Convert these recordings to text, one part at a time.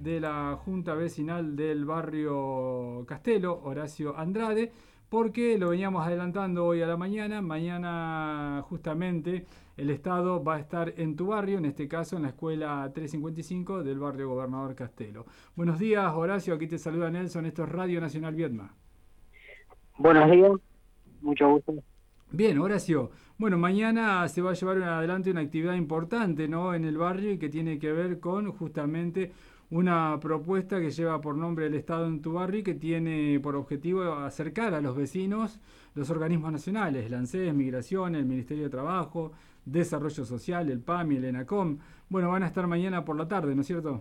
de la Junta Vecinal del barrio Castelo, Horacio Andrade, porque lo veníamos adelantando hoy a la mañana. Mañana justamente el Estado va a estar en tu barrio, en este caso en la escuela 355 del barrio Gobernador Castelo. Buenos días, Horacio, aquí te saluda Nelson, esto es Radio Nacional Viedma. Buenos días, mucho gusto. Bien, Horacio. Bueno, mañana se va a llevar adelante una actividad importante, ¿no?, en el barrio y que tiene que ver con justamente una propuesta que lleva por nombre el Estado en tu barrio y que tiene por objetivo acercar a los vecinos los organismos nacionales, el ANSES, Migración, el Ministerio de Trabajo, Desarrollo Social, el PAMI, el ENACOM. Bueno, van a estar mañana por la tarde, ¿no es cierto?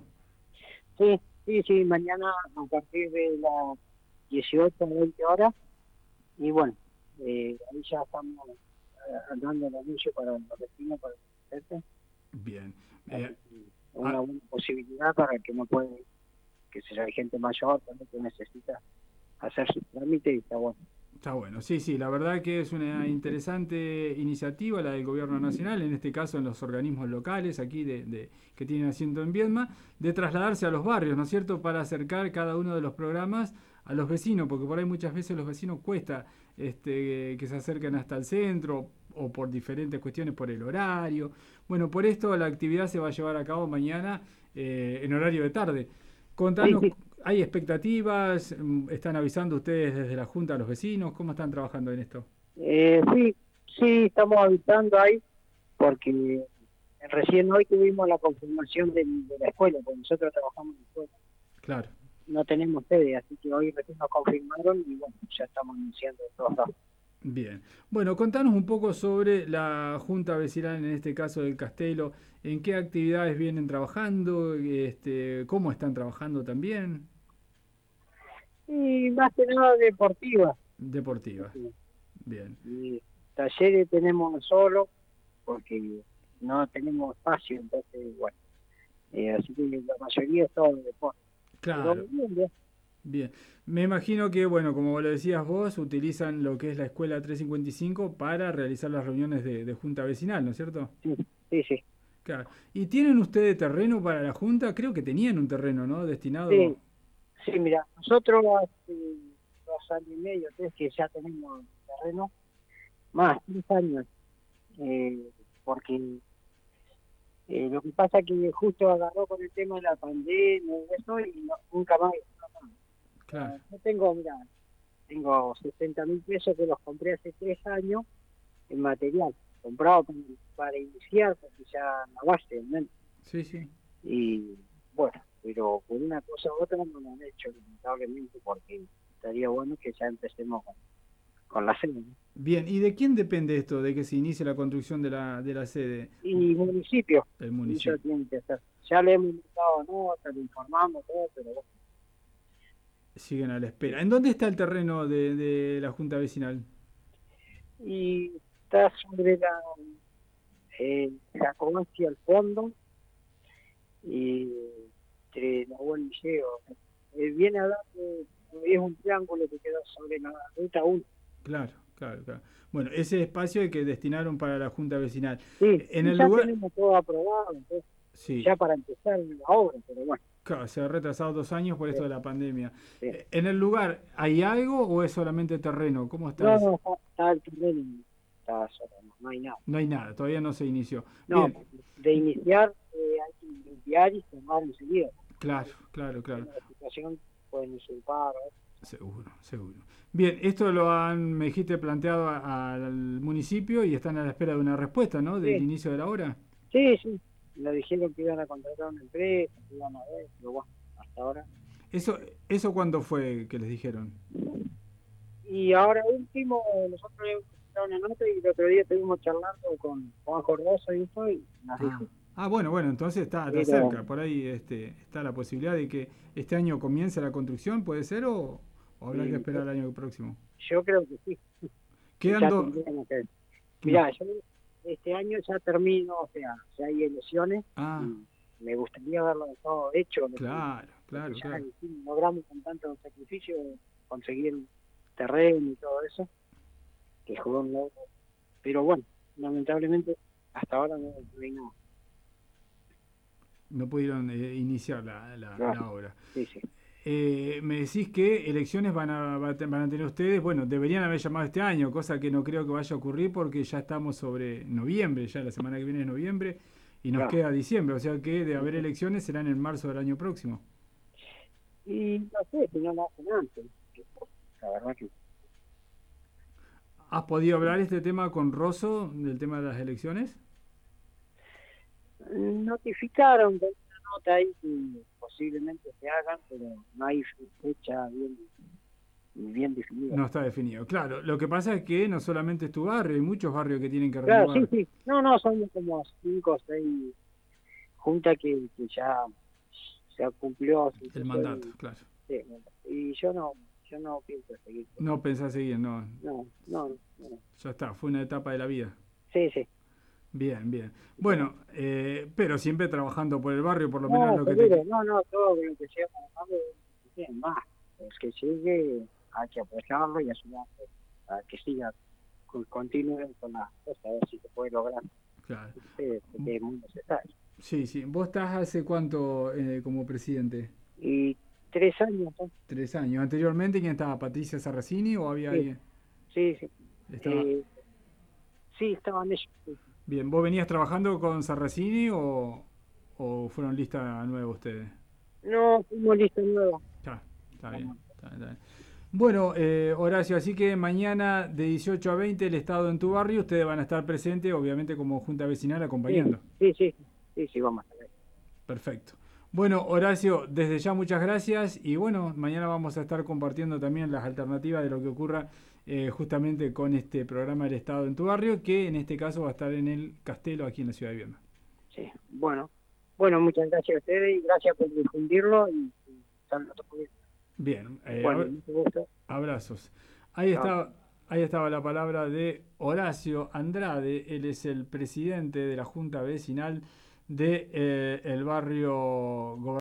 Sí, mañana a partir de las 18 o 20 horas, y bueno, ahí ya estamos dando el anuncio para los vecinos, para el presidente. Bien. Una buena posibilidad para que no puede, que sea hay gente mayor también que necesita hacer su trámite y está bueno. Está bueno, sí, la verdad que es una interesante iniciativa la del gobierno nacional, en este caso en los organismos locales aquí que tienen asiento en Viedma, de trasladarse a los barrios, ¿no es cierto?, para acercar cada uno de los programas a los vecinos, porque por ahí muchas veces los vecinos cuesta que se acerquen hasta el centro o por diferentes cuestiones, por el horario. Bueno, por esto la actividad se va a llevar a cabo mañana en horario de tarde. Contanos, Sí. ¿hay expectativas? ¿Están avisando ustedes desde la Junta a los vecinos? ¿Cómo están trabajando en esto? Sí, estamos avisando ahí porque recién hoy tuvimos la confirmación de la escuela, porque nosotros trabajamos en la escuela. Claro. No tenemos sede, así que hoy recién nos confirmaron y bueno, ya estamos anunciando todos lados. Bien. Bueno, contanos un poco sobre la Junta Vecinal, en este caso del Castelo. ¿En qué actividades vienen trabajando? ¿Cómo están trabajando también? Y más que nada deportiva. Deportivas. Bien. Y talleres tenemos solo, porque no tenemos espacio, entonces bueno. Así que la mayoría es todo deporte. Pero Claro. bien. Bien, me imagino que, bueno, como lo decías vos, utilizan lo que es la escuela 355 para realizar las reuniones de junta vecinal, ¿no es cierto? Sí. Claro. ¿Y tienen ustedes terreno para la junta? Creo que tenían un terreno, ¿no?, Sí, destinado. sí, mira, nosotros hace 2 años y medio, 3 que ya tenemos terreno, más 3 años, porque lo que pasa es que justo agarró con el tema de la pandemia y eso, y nunca más. Claro. Yo tengo 60.000 pesos que los compré hace 3 años en material, comprado para iniciar, porque ya la base, ¿no? Sí. Y bueno, pero por una cosa u otra no lo han hecho, lamentablemente, porque estaría bueno que ya empecemos con la sede, ¿no? Bien, ¿y de quién depende esto, de que se inicie la construcción de la sede? Y municipio, El ellos municipio. tienen que hacer. Ya le hemos dado nota, le informamos todo, pero bueno. Siguen a la espera. ¿En dónde está el terreno de la junta vecinal? Y está sobre la Comanche al fondo, y entre la buen liceo. Viene a dar, es un triángulo que queda sobre la ruta 1. Claro. Bueno, ese espacio es que destinaron para la junta vecinal. Sí, En y el ya lugar, tenemos todo aprobado, entonces, sí, ya para empezar la obra, pero bueno. claro, se ha retrasado 2 años por esto de la pandemia. Sí. ¿En el lugar hay algo o es solamente terreno? ¿Cómo está eso? No, está el terreno, está solo, no hay nada. No hay nada, todavía no se inició. No, Bien, de iniciar hay que limpiar y cerrar enseguida. claro. En la situación pueden usurpar. Seguro. Bien, esto me dijiste, planteado al municipio y están a la espera de una respuesta, ¿no?, del Sí, inicio de la obra. sí. Le dijeron que iban a contratar una empresa, que iban a ver, pero bueno, hasta ahora. ¿Eso cuándo fue que les dijeron? Y ahora último, nosotros hemos presentado una nota y el otro día estuvimos charlando con Juan Jordoso y eso, y nos dijo. Bueno, entonces está Pero cerca. Por ahí está la posibilidad de que este año comience la construcción, ¿puede ser? ¿O habrá que esperar el año próximo? yo creo que sí. Ya Quedando. tendríamos que. No. Mirá, yo este año ya termino, o sea, ya hay elecciones y me gustaría haberlo todo hecho. Claro. Ya logramos con tanto sacrificio conseguir terreno y todo eso, que jugó un logro. Pero bueno, lamentablemente hasta ahora no hay nada. No pudieron iniciar la Claro. obra. Sí, sí. Me decís que elecciones van a tener ustedes, bueno, deberían haber llamado este año, cosa que no creo que vaya a ocurrir porque ya estamos sobre noviembre, ya la semana que viene es noviembre y nos Claro. queda diciembre, o sea que de haber Ujú. elecciones serán en marzo del año próximo. Y no sé, si no lo hacen antes. La verdad que ¿Has podido hablar este tema con Rosso del tema de las elecciones? notificaron de una nota ahí que posiblemente se hagan, pero no hay fecha bien definida. No está definido. Claro, lo que pasa es que no solamente es tu barrio, hay muchos barrios que tienen que Claro, sí, renovar sí. No, no, son como 5 o 6 juntas que ya se cumplió su el tiempo mandato, claro. y yo no pienso seguir. No pensás seguir, no. No, no, no. Ya está, fue una etapa de la vida. Sí, sí. Bien, bien. Bueno. Bueno, pero siempre trabajando por el barrio, por lo menos No, lo que te... seguro, no, no, todo lo que sea trabajando, bien, más. El que sigue hay que apoyarlo y ayudarlo a que siga, continúen con las cosas, a ver si se puede lograr. Claro. Porque es muy necesario. Sí, sí. ¿Vos estás hace cuánto como presidente? Y 3 años, ¿no? 3 años. ¿Anteriormente quién estaba? ¿Patricia Sarracini o había Sí, alguien? sí, sí. Estaba... Eh, sí, estaban ellos. Sí. Bien, ¿vos venías trabajando con Sarracini o fueron lista nueva ustedes? No, fuimos lista nueva. Ya, está bien, Vamos. está bien. Bueno, Horacio, así que mañana de 18 a 20 el Estado en tu barrio, ustedes van a estar presentes, obviamente como Junta Vecinal Sí, acompañando. sí, sí, sí, sí, vamos a ver. Perfecto. Bueno, Horacio, desde ya muchas gracias y bueno, mañana vamos a estar compartiendo también las alternativas de lo que ocurra justamente con este programa El Estado en tu barrio, que en este caso va a estar en el Castelo aquí en la ciudad de Viedma. Sí, bueno. Bueno, muchas gracias a ustedes y gracias por difundirlo y saludos. Bien, Bueno, mucho gusto. abrazos. Ahí Chao. está, ahí estaba la palabra de Horacio Andrade, él es el presidente de la Junta Vecinal de el barrio